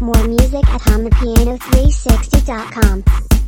More music at HamaPiano360.com.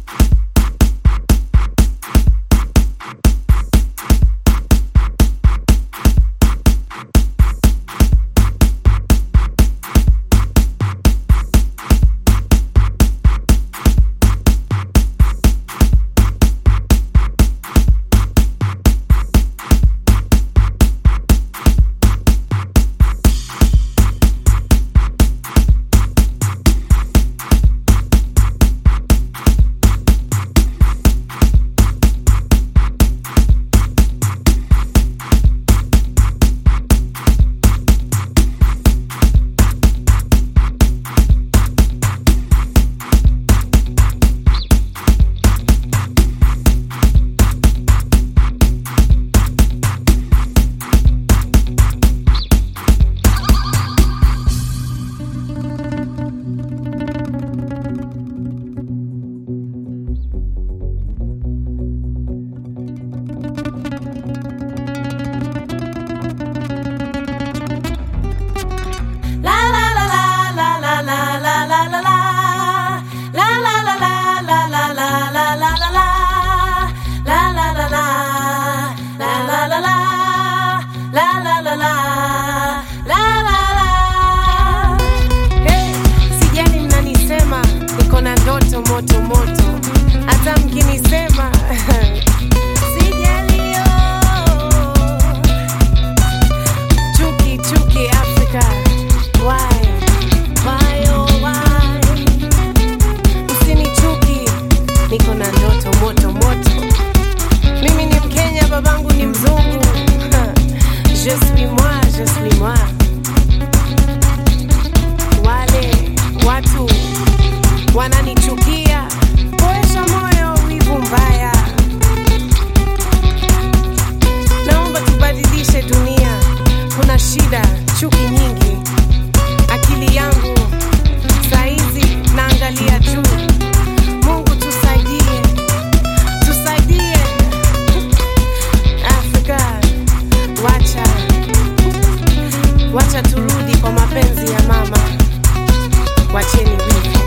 Moto moto, hata mkinisema sijalio. Chuki chuki Africa, why oh why? Usinichuki, niko na ndoto moto moto. Mimi ni Mkenya, babangu ni mzungu. Je suis moi. Wale watu wananichukia, poesha moyo, wivu mbaya. Naomba tubadilishe dunia, kuna shida, chuki nyingi. Akili yangu saizi naangalia juu. Mungu tusaidie Afrika. Wacha turudi kwa mapenzi ya mama. Wacheni wivu.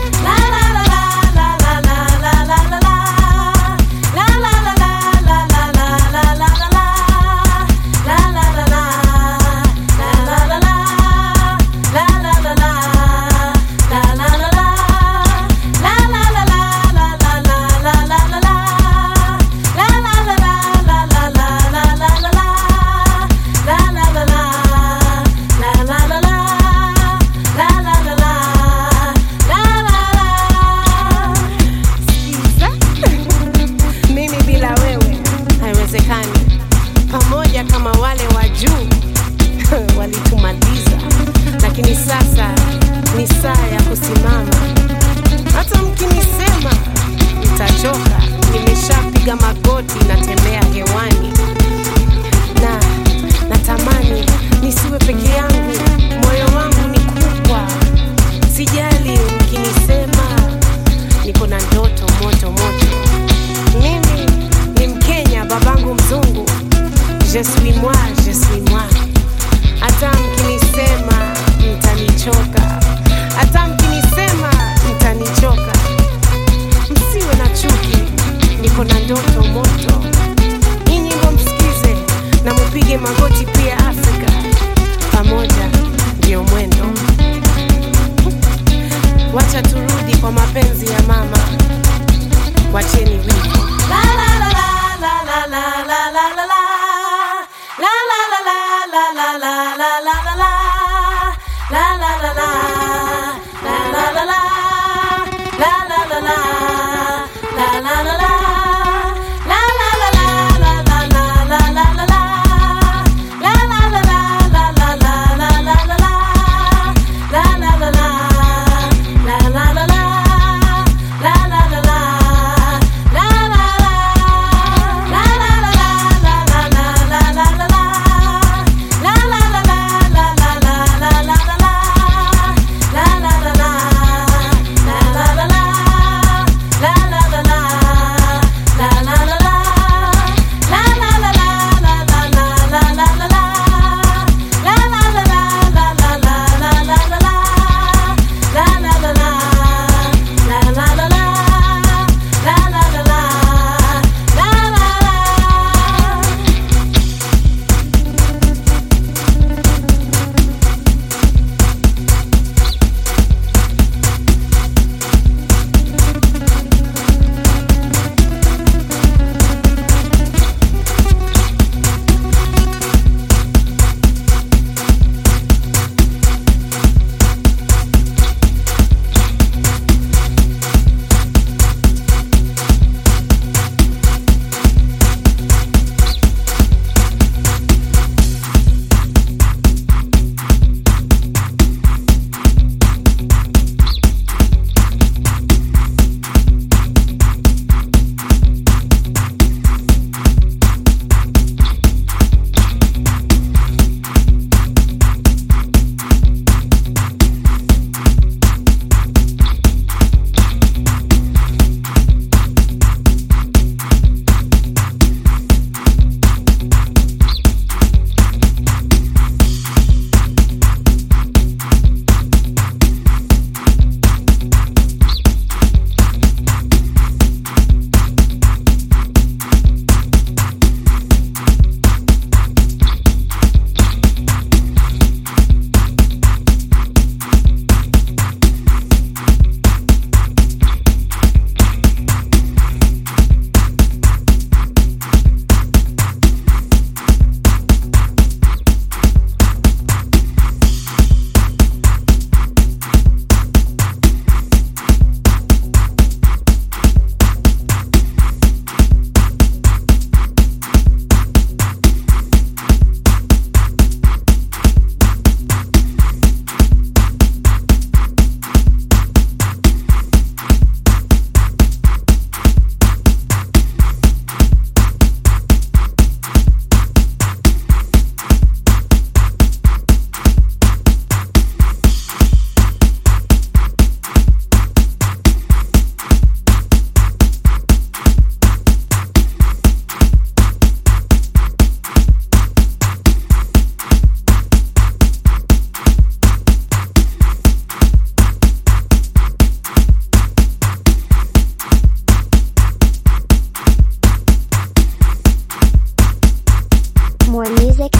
Pamoja kama wale wa juu walitumaliza, lakini sasa ni saa ya kusimama. Hata mkinisema nitachoka, nimeshapiga magoti, natembea hewani na natamani nisiwe peke yangu. Moyo wangu ni kubwa, sijali mkinisema, niko na ndoto moto moto. Mimi ni Mkenya, babangu mzungu. Je suis moi. Hata mkinisema mtanichoka, msiwe na chuki, niko na ndoto moto. Hii nyimbo msikize na mupige magoti pia. Afrika pamoja ndio mwendo. Wacha turudi kwa mapenzi ya mama. Wacheni wivu. La la la la la la la la la la la. La la la la la la la la la la la. La la la la la la la la. La la la la la la la la. La la la la la la la la la la la. La la la la la la la la la la la. La la la la la la la la. La la la la la la la la.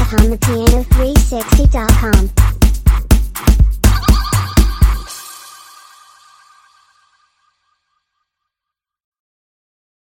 on the piano.